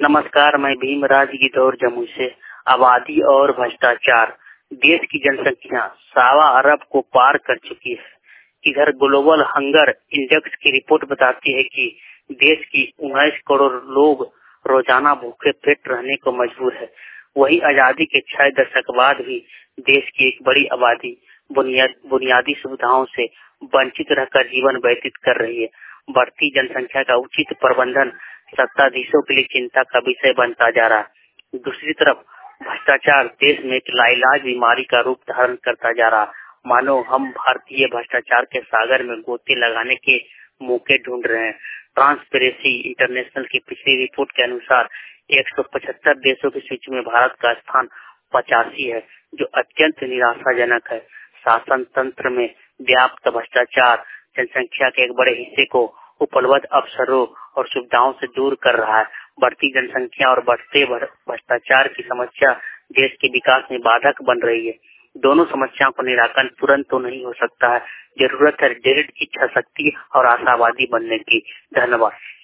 नमस्कार, मैं भीमराज गिदौर जमुई से। आबादी और भ्रष्टाचार। देश की जनसंख्या 1.25 अरब को पार कर चुकी है। इधर ग्लोबल हंगर इंडेक्स की रिपोर्ट बताती है कि देश की 19 करोड़ लोग रोजाना भूखे पेट रहने को मजबूर है। वही आजादी के 6 दशक बाद भी देश की एक बड़ी आबादी बुनियादी सुविधाओं से वंचित रहकर जीवन व्यतीत कर रही है। बढ़ती जनसंख्या का उचित प्रबंधन सत्ताधीशों के लिए चिंता का विषय बनता जा रहा है। दूसरी तरफ भ्रष्टाचार देश में एक लाइलाज बीमारी का रूप धारण करता जा रहा है। मानो हम भारतीय भ्रष्टाचार के सागर में गोते लगाने के मौके ढूंढ रहे हैं। ट्रांसपेरेंसी इंटरनेशनल की पिछली रिपोर्ट के अनुसार 175 देशों की सूची में भारत का स्थान 85 है, जो अत्यंत निराशाजनक है। शासन तंत्र में व्याप्त भ्रष्टाचार जनसंख्या के एक बड़े हिस्से को उपलब्ध अवसरों और सुविधाओं से दूर कर रहा है। बढ़ती जनसंख्या और बढ़ते भ्रष्टाचार की समस्या देश के विकास में बाधक बन रही है। दोनों समस्याओं का निराकरण तुरंत तो नहीं हो सकता है। जरूरत है दृढ़ इच्छा शक्ति और आशावादी बनने की। धन्यवाद।